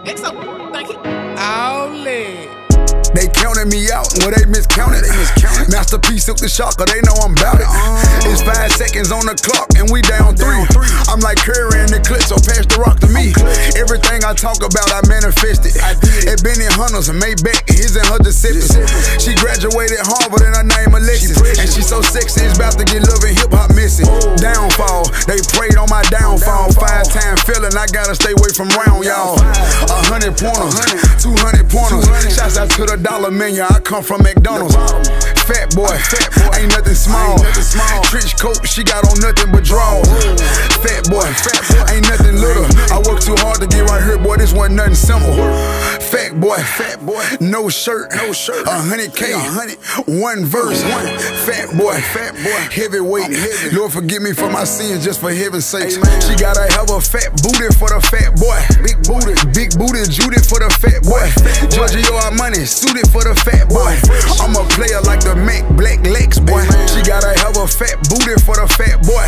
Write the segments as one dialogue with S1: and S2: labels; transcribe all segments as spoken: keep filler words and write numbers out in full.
S1: It's so like he all lit.
S2: They counted me out, well they miscounted. They miscounted. Masterpiece took the shocker, they know I'm bout it. Uh, it's five seconds on the clock and we down three. Down three. I'm like Curry in the clip, so pass the rock to me. Everything I talk about, I manifested. I did. It been in Hunters and Maybach, his and her Giuseppes. She graduated Harvard and her name Alexis. She and she so sexy, it's about to get love and hip hop missing. Oh. Downfall, they prayed on my downfall. downfall. Five time feeling, I gotta stay away from round y'all. A hundred pointers, two hundred pointers. Shouts out to the dollar million, I come from McDonald's. Fat boy, fat boy, ain't nothing small. Ain't nothing small. Trench coat, she got on nothing but drawers. Fat boy, fat boy, ain't nothing little. I work too hard to get right here, boy. This wasn't nothing simple. Fat boy, fat boy, no shirt, no shirt. A hundred K, a hundred, one verse. One. Fat boy, fat boy, heavyweight. Heavy. Lord forgive me for my sins, just for heaven's sake. She gotta have a fat booty for the fat boy. Big booty, big booty, Judy for the fat boy. Giorgio Armani, suited for the fat boy. I'm a player like the Mac Black Lex boy. She gotta have a fat booty for the fat boy.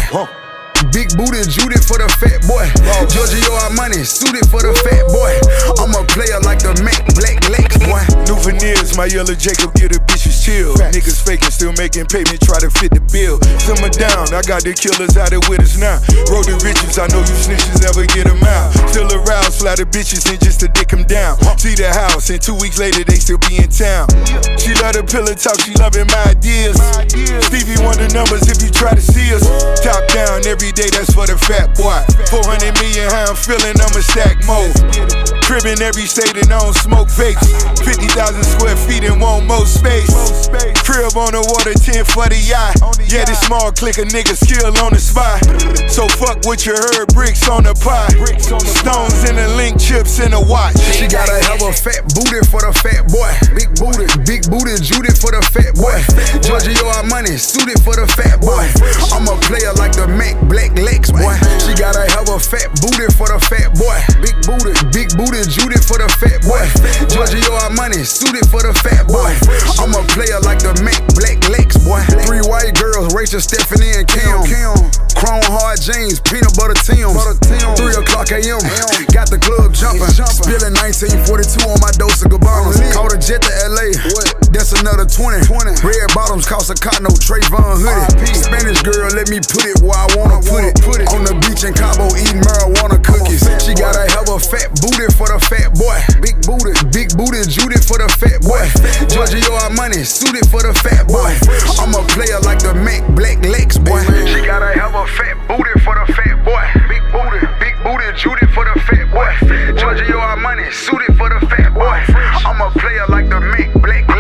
S2: Big booty Judy for the fat boy. Giorgio Armani, suited for the fat boy. I'm a player like the Mac Black Lex boy.
S3: New veneers, my yellow Jacob get a bitches chill. Facts. Niggas faking, still making payment, try to fit the bill. Simmer down, I got the killers out there with us now. Roll the riches, I know you snitches never get them out. Still aroused, fly the bitches in just to dick them down. See the house, and two weeks later they still be in town. She love the pillow talk, she loving my ideas. Stevie Wonder numbers if you try to see us. Top down every day, that's for the fat boy. four hundred million, how I'm feeling, I'ma stack more. Crib in every state and I don't smoke vapes. fifty thousand square feet and want more space. Crib on the water, ten for the yacht. Yeah, this small clique of niggas skill on the spot. So fuck what you heard, bricks on the pot. Stones in the link, chips in the watch.
S2: She gotta have a fat booty for the fat boy. Big booty, big booty, Judy for the fat boy. Giorgio Armani, suited for the fat boy. I'm a player like the Mac Black Lex boy. She gotta have a fat booty for the fat boy. Big booty, big booty, Judy for the fat boy. Giorgio Armani, suited for the fat boy. I'm a player like the Mac Black Lex boy. Three white girls, Rachel, Stephanie, and Kim. Chrome hard jeans, peanut butter Tim. Three o'clock a m Got the club jumping. Spilling nineteen forty-two on my dose of Gabbana. Caught a jet to L A. That's another twenty. Red bottoms cost a cotton, no Trayvon hoodie. Spanish girl, let me put it where I wanna put it. On the beach in Cabo eating marijuana cookies. She gotta have a fat booty for the fat boy. Big booty, big booty, Judy for the fat boy. Giorgio Armani, suited for the fat boy. I'm a player like the Mac Black Lex boy. She gotta have a fat booty for the fat boy. Big booty, big booty, Judy for the fat boy. Giorgio Armani, suited for the fat boy. I'm a player like the Mac Black Lex.